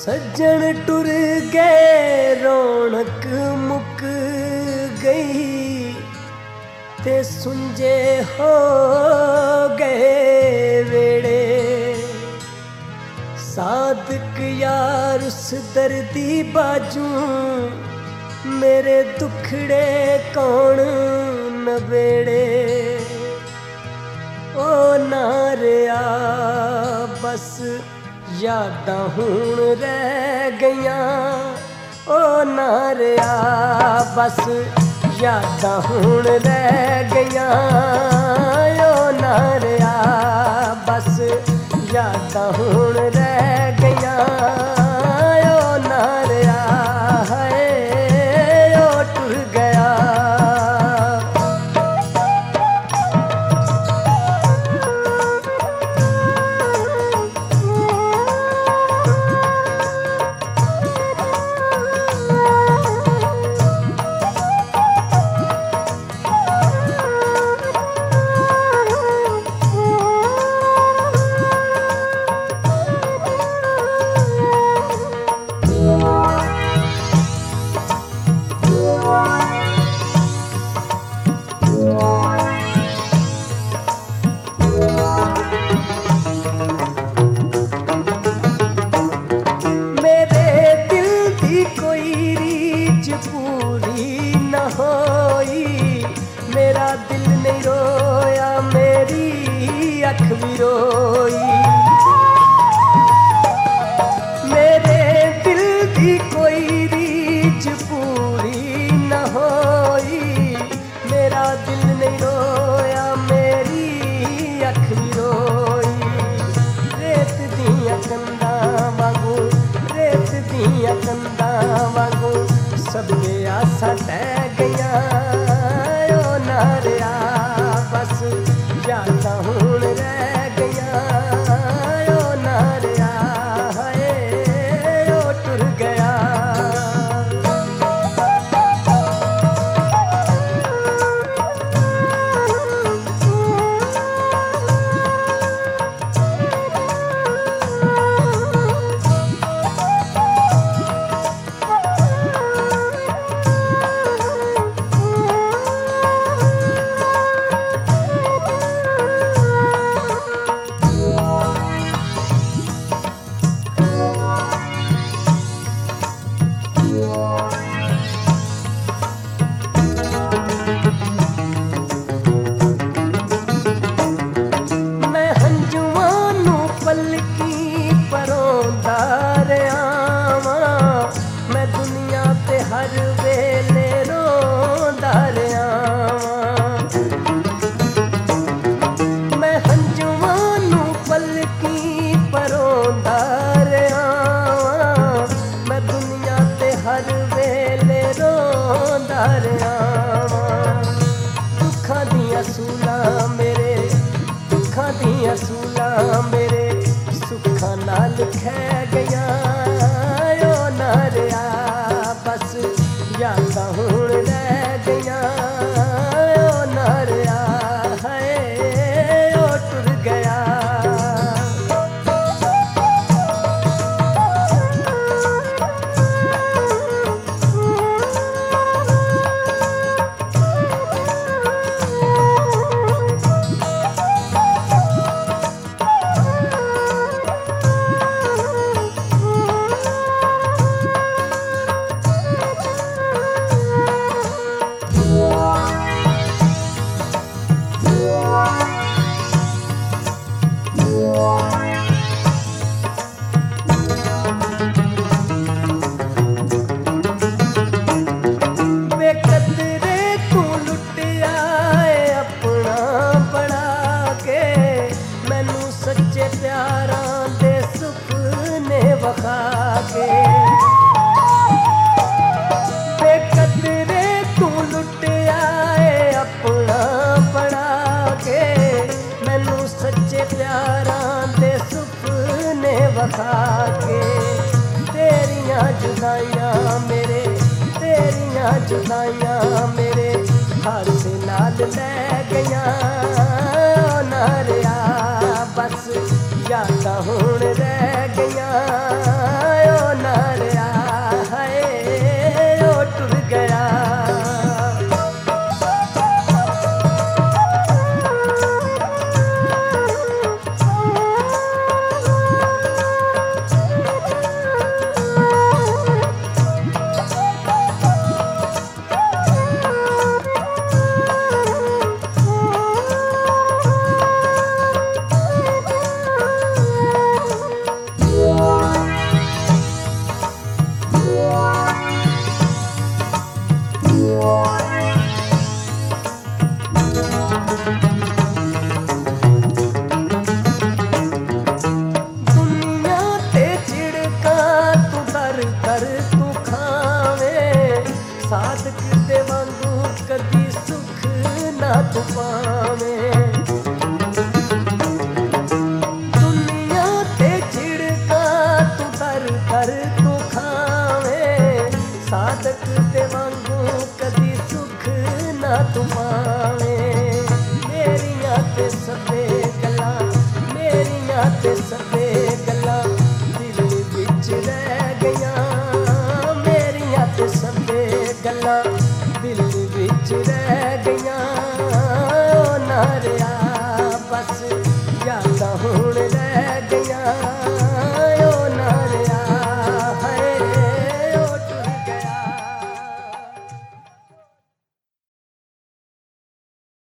सज्जन टुर गए रौनक मुक गई ते सुंजे हो गए वेड़े। सादक यार उस दर्दी बाजू मेरे दुखड़े कौन नबेड़े। ओ नारिया बस यादां हुण रह गईयां। ओ नारिया बस यादां हुण रह गईयां। ओ नारिया बस यादां हुण रह गईयां। ओ नारिया हाय ओ टुर गया। मेरा दिल नहीं रोया मेरी अख भी रोई। मेरे दिल की कोई रीच पूरी न होई। मेरा दिल नहीं रोया मेरी अख भी रोई। रेत दियां कंधां वांगू रेत दियां कंधां वांगू सबके आसा टह गईयां। ओ नारिया बस यादां हुण रह गईयां। ओ नारिया हाय ओ टुर गया। हर वेले रोंदा रहा मैं हंजुआं नूं पलकी परोंदा रहा। मैं दुनिया ते हर वेले रोंदा रहा। दुखां दियां सूलां मेरे दुखां दियां सूलां मेरे सुखां नाल खै गईयां। ओ नारिया बस यादां हुण रह गईयां। ओ नारिया हाय ओ टुर गया। बेकदरे तू लुट आए अपना बना के। मैनू सच्चे प्यारां दे सुपने वखा के। तेरियां जुदाइयां मेरे तेरियां जुदाइयां मेरे हाथ नाल लै गईयां। ओ नारिया बस यादां हुण रह गईयां। ओ ਨਾ ਤੂੰ ਪਾਵੇਂ। ਦੁਨੀਆ ਤੇ ਝਿੜਕਾਂ ਤੂੰ ਕਰ ਕਰ ਤੂੰ ਖਾਵੇਂ, ਸਾਦਕ ਦੇ ਵਾਂਗੂ ਕਦੀ ਸੁੱਖ ਨਾ ਤੂੰ ਪਾਵੇਂ। ਮੇਰੀਆਂ ਤੇ ਸਭੇ